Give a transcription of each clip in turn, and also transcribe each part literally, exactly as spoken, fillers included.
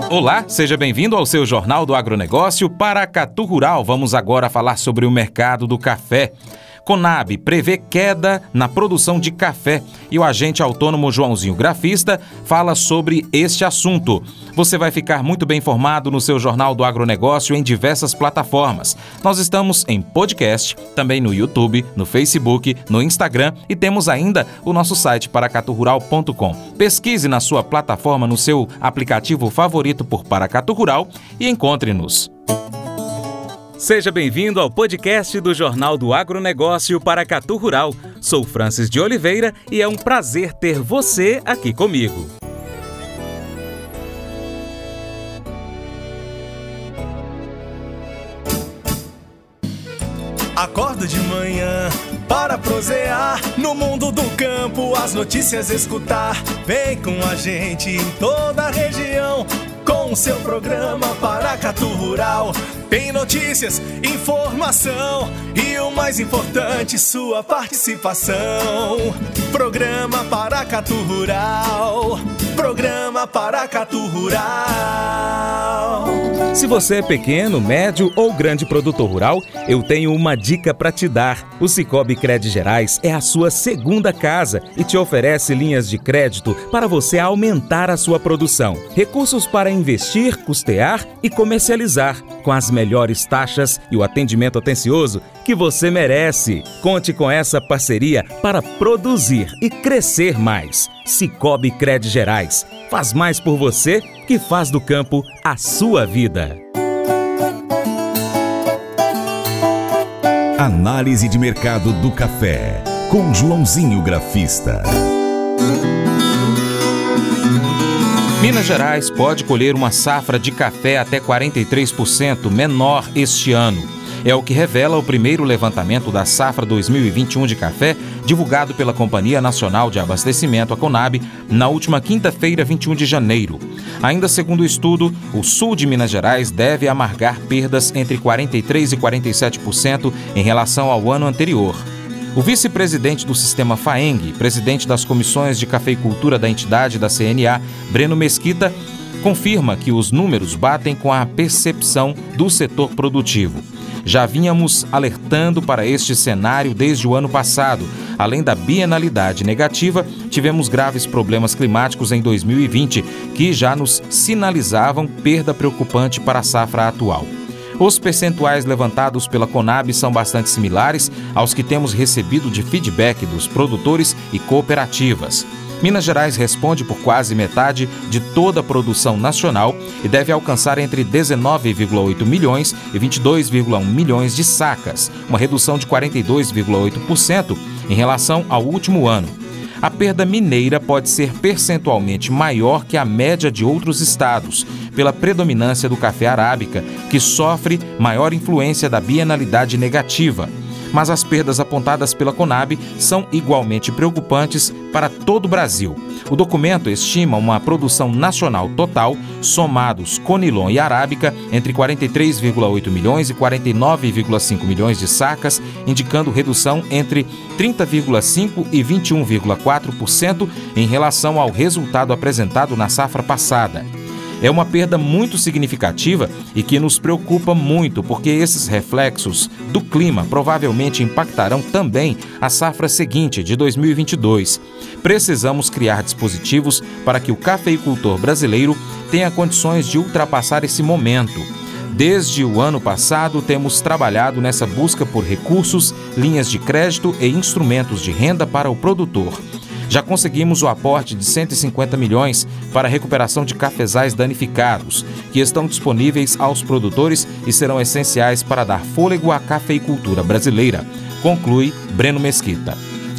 Olá, seja bem-vindo ao seu Jornal do Agronegócio Paracatu Rural. Vamos agora falar sobre o mercado do café. Conab prevê queda na produção de café e o agente autônomo Joãozinho Grafista fala sobre este assunto. Você vai ficar muito bem informado no seu Jornal do Agronegócio em diversas plataformas. Nós estamos em podcast, também no YouTube, no Facebook, no Instagram e temos ainda o nosso site paracatu rural ponto com. Pesquise na sua plataforma, no seu aplicativo favorito por Paracatu Rural e encontre-nos. Seja bem-vindo ao podcast do Jornal do Agronegócio Paracatu Rural. Sou Francis de Oliveira e é um prazer ter você aqui comigo. Acordo de manhã para prosear no mundo do campo, as notícias escutar. Vem com a gente em toda a região com o seu programa Paracatu Rural. Tem notícias, informação e o mais importante, sua participação. Programa Paracatu Rural. Programa Paracatu Rural. Se você é pequeno, médio ou grande produtor rural, eu tenho uma dica para te dar. O Sicoob Cred Gerais é a sua segunda casa e te oferece linhas de crédito para você aumentar a sua produção. Recursos para investir, custear e comercializar, com as melhores taxas e o atendimento atencioso que você merece. Conte com essa parceria para produzir e crescer mais. Sicoob Cred Gerais faz mais por você que faz do campo a sua vida. Análise de mercado do café, com Joãozinho Grafista. Minas Gerais pode colher uma safra de café até quarenta e três por cento menor este ano. É o que revela o primeiro levantamento da safra dois mil e vinte e um de café, divulgado pela Companhia Nacional de Abastecimento, a Conab, na última quinta-feira, vinte e um de janeiro. Ainda segundo o estudo, o sul de Minas Gerais deve amargar perdas entre quarenta e três por cento e quarenta e sete por cento em relação ao ano anterior. O vice-presidente do Sistema FAENG, presidente das comissões de cafeicultura da entidade da C N A, Breno Mesquita, confirma que os números batem com a percepção do setor produtivo. Já vínhamos alertando para este cenário desde o ano passado. Além da bienalidade negativa, tivemos graves problemas climáticos em dois mil e vinte, que já nos sinalizavam perda preocupante para a safra atual. Os percentuais levantados pela Conab são bastante similares aos que temos recebido de feedback dos produtores e cooperativas. Minas Gerais responde por quase metade de toda a produção nacional e deve alcançar entre dezenove vírgula oito milhões e vinte e dois vírgula um milhões de sacas, uma redução de quarenta e dois vírgula oito por cento em relação ao último ano. A perda mineira pode ser percentualmente maior que a média de outros estados, pela predominância do café arábica, que sofre maior influência da bienalidade negativa. Mas as perdas apontadas pela Conab são igualmente preocupantes para todo o Brasil. O documento estima uma produção nacional total, somados Conilon e Arábica, entre quarenta e três vírgula oito milhões e quarenta e nove vírgula cinco milhões de sacas, indicando redução entre trinta vírgula cinco por cento e vinte e um vírgula quatro por cento em relação ao resultado apresentado na safra passada. É uma perda muito significativa e que nos preocupa muito, porque esses reflexos do clima provavelmente impactarão também a safra seguinte, de dois mil e vinte e dois. Precisamos criar dispositivos para que o cafeicultor brasileiro tenha condições de ultrapassar esse momento. Desde o ano passado, temos trabalhado nessa busca por recursos, linhas de crédito e instrumentos de renda para o produtor. Já conseguimos o aporte de cento e cinquenta milhões para a recuperação de cafezais danificados, que estão disponíveis aos produtores e serão essenciais para dar fôlego à cafeicultura brasileira, conclui Breno Mesquita.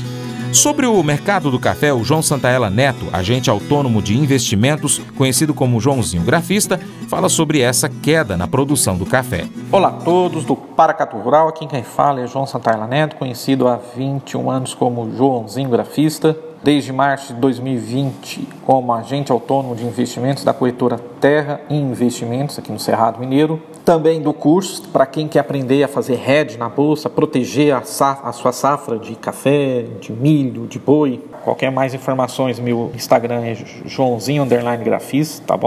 Sobre o mercado do café, o João Santaella Neto, agente autônomo de investimentos, conhecido como Joãozinho Grafista, fala sobre essa queda na produção do café. Olá a todos do Paracatu Rural, aqui quem fala é João Santaella Neto, conhecido há vinte e um anos como Joãozinho Grafista. Desde março de dois mil e vinte, como agente autônomo de investimentos da corretora Terra e Investimentos, aqui no Cerrado Mineiro. Também do curso, para quem quer aprender a fazer hedge na bolsa, proteger a, safra, a sua safra de café, de milho, de boi. Qualquer mais informações, meu Instagram é Joãozinho underline Grafista, tá bom?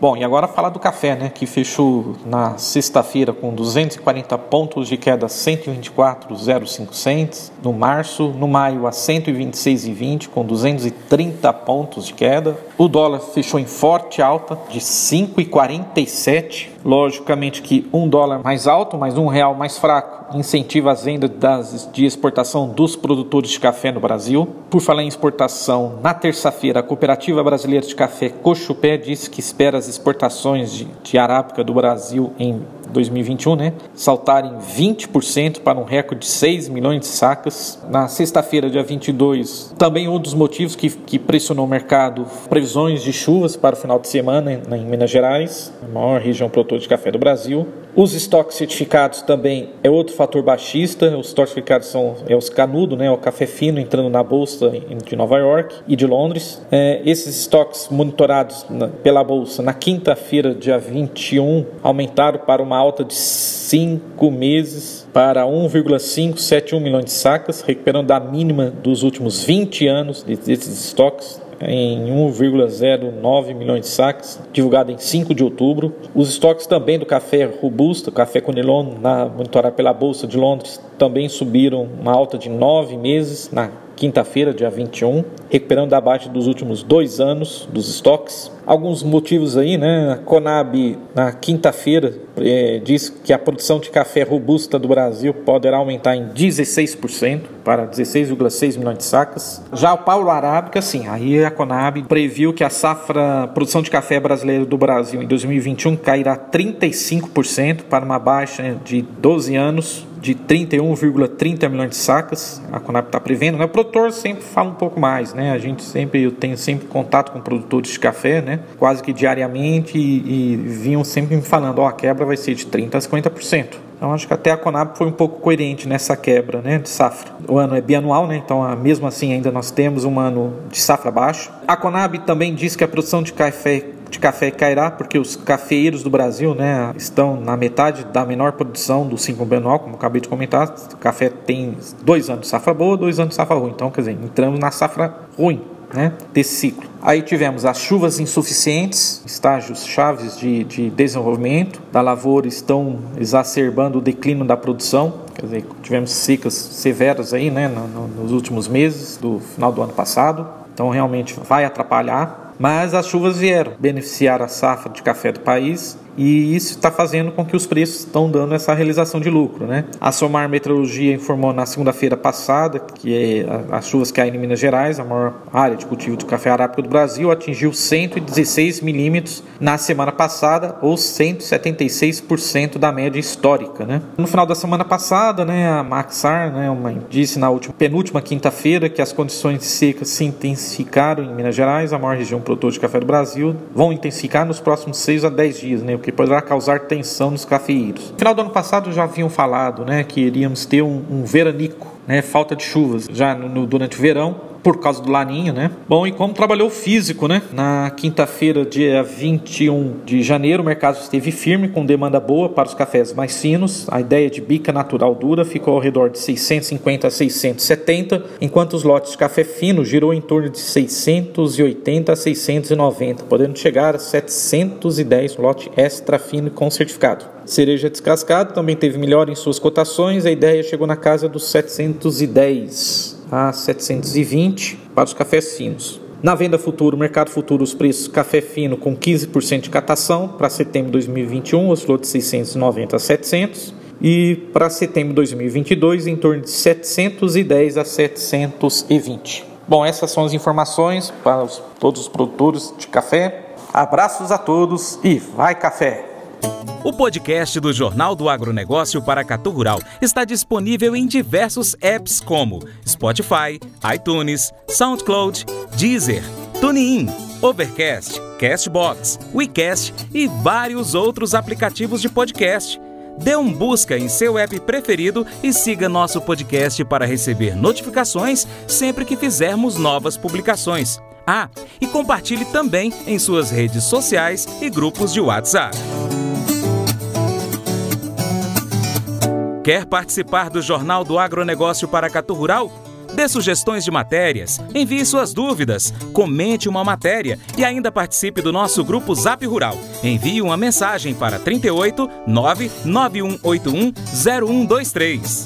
Bom, e agora falar do café, né, que fechou na sexta-feira com duzentos e quarenta pontos de queda, cento e vinte e quatro vírgula zero cinco cents. No março, no maio, a cento e vinte e seis vírgula vinte, com duzentos e trinta pontos de queda. O dólar fechou em forte alta de cinco vírgula quarenta e sete. Logicamente que um dólar mais alto, mas um real mais fraco, incentiva as vendas das, de exportação dos produtores de café no Brasil. Por falar em exportação, na terça-feira, a Cooperativa Brasileira de Café Cochupé disse que espera as exportações de, de arábica do Brasil em dois mil e vinte e um, né, saltarem vinte por cento para um recorde de seis milhões de sacas. Na sexta-feira, dia vinte e dois, também um dos motivos que, que pressionou o mercado, previsões de chuvas para o final de semana em, em Minas Gerais, a maior região produtora de café do Brasil. Os estoques certificados também é outro fator baixista. Os estoques certificados são é os canudos, né, o café fino entrando na bolsa de Nova York e de Londres. É, esses estoques monitorados na, pela bolsa na quinta-feira, dia vinte e um, aumentaram para uma alta de cinco meses para um vírgula quinhentos e setenta e um milhões de sacas, recuperando a mínima dos últimos vinte anos desses estoques, em um vírgula zero nove milhões de sacas, divulgado em cinco de outubro. Os estoques também do café robusto, café Conilon, na, monitorado pela Bolsa de Londres, também subiram uma alta de nove meses na quinta-feira, dia vinte e um, recuperando abaixo dos últimos dois anos dos estoques. Alguns motivos aí, né? A Conab, na quinta-feira, é, diz que a produção de café robusta do Brasil poderá aumentar em dezesseis por cento para dezesseis vírgula seis milhões de sacas. Já o Paulo Arábica, sim, aí a Conab previu que a safra produção de café brasileiro do Brasil em dois mil e vinte e um cairá trinta e cinco por cento para uma baixa de doze anos de trinta e um vírgula trinta milhões de sacas. A Conab está prevendo, né? O produtor sempre fala um pouco mais, né? A gente sempre, eu tenho sempre contato com produtores de café, né? Quase que diariamente, e, e vinham sempre me falando, ó, oh, a quebra vai ser de trinta a cinquenta por cento. Então acho que até a Conab foi um pouco coerente nessa quebra, né, de safra. O ano é bianual, né, então mesmo assim ainda nós temos um ano de safra baixa. A Conab também diz que a produção de café de café cairá porque os cafeeiros do Brasil, né, estão na metade da menor produção do ciclo bianual, como eu acabei de comentar. O café tem dois anos de safra boa, dois anos de safra ruim. Então, quer dizer, entramos na safra ruim, né, desse ciclo. Aí tivemos as chuvas insuficientes, estágios chaves de, de desenvolvimento da lavoura estão exacerbando o declínio da produção. Quer dizer, tivemos secas severas aí, né, no, no, nos últimos meses do final do ano passado. Então realmente vai atrapalhar. Mas as chuvas vieram beneficiar a safra de café do país e isso está fazendo com que os preços estão dando essa realização de lucro, né? A Somar Meteorologia informou na segunda-feira passada que é, as chuvas caíram em Minas Gerais, a maior área de cultivo de café arábica do Brasil, atingiu cento e dezesseis milímetros na semana passada, ou cento e setenta e seis por cento da média histórica, né? No final da semana passada, né, a Maxar, né, uma, disse na última, penúltima quinta-feira que as condições de seca se intensificaram em Minas Gerais, a maior região produtora de café do Brasil, vão intensificar nos próximos seis a dez dias, né? Que poderá causar tensão nos cafeeiros. No final do ano passado já haviam falado, né, que iríamos ter um, um veranico, né, falta de chuvas já no, no, durante o verão, por causa do laninho, né? Bom, e como trabalhou físico, né? Na quinta-feira, dia vinte e um de janeiro, o mercado esteve firme, com demanda boa para os cafés mais finos. A ideia de bica natural dura ficou ao redor de seiscentos e cinquenta a seiscentos e setenta, enquanto os lotes de café fino girou em torno de seiscentos e oitenta a seiscentos e noventa, podendo chegar a setecentos e dez lote extra fino com certificado. Cereja descascado também teve melhor em suas cotações, a ideia chegou na casa dos setecentos e dez a setecentos e vinte para os cafés finos. Na venda futura, o mercado futuro, os preços café fino com quinze por cento de catação para setembro de dois mil e vinte e um, oscilou de seiscentos e noventa a setecentos, e para setembro de dois mil e vinte e dois em torno de setecentos e dez a setecentos e vinte. Bom, essas são as informações para os, todos os produtores de café. Abraços a todos e vai café! O podcast do Jornal do Agronegócio Paracatu Rural está disponível em diversos apps como Spotify, iTunes, SoundCloud, Deezer, TuneIn, Overcast, Castbox, WeCast e vários outros aplicativos de podcast. Dê um busca em seu app preferido e siga nosso podcast para receber notificações sempre que fizermos novas publicações. Ah, e compartilhe também em suas redes sociais e grupos de WhatsApp. Quer participar do Jornal do Agronegócio Paracatu Rural? Dê sugestões de matérias, envie suas dúvidas, comente uma matéria e ainda participe do nosso grupo Zap Rural. Envie uma mensagem para trinta e oito, nove nove um oito um, zero um dois três.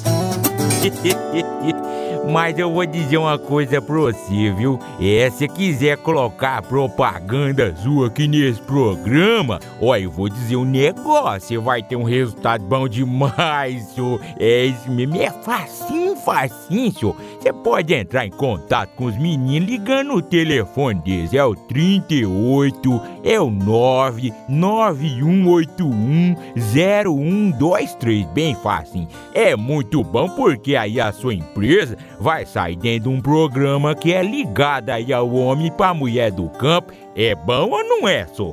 Mas eu vou dizer uma coisa pra você, viu? É, se quiser colocar propaganda sua aqui nesse programa, ó, eu vou dizer um negócio, você vai ter um resultado bom demais, senhor. É isso mesmo, é facinho, facinho, senhor. Você pode entrar em contato com os meninos ligando o telefone deles, é o trinta e oito, é o nove nove um oito um, zero um dois três, bem facinho. É muito bom porque aí a sua empresa vai sair dentro de um programa que é ligado aí ao homem para a mulher do campo. É bom ou não é, só?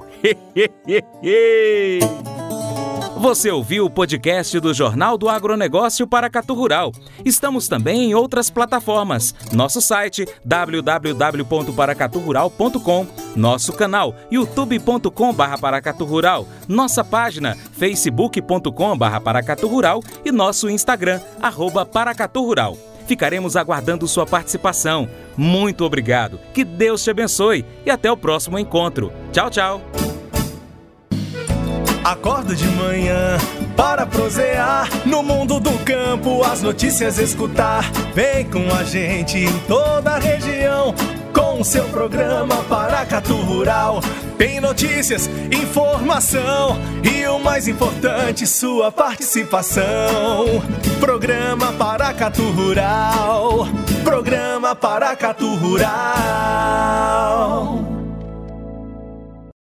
Você ouviu o podcast do Jornal do Agronegócio Paracatu Rural. Estamos também em outras plataformas. Nosso site w w w ponto paracatu rural ponto com, nosso canal youtube ponto com barra paracatu rural, nossa página facebook ponto com barra paracatu rural e nosso Instagram, arroba paracatu rural. Ficaremos aguardando sua participação. Muito obrigado, que Deus te abençoe e até o próximo encontro. Tchau, tchau. Acordo de manhã para prosear no mundo do campo, as notícias escutar. Vem com a gente em toda a região com o seu programa Paracatu Rural. Tem notícias, informação e o mais importante, sua participação. Programa Paracatu Rural. Programa Paracatu Rural.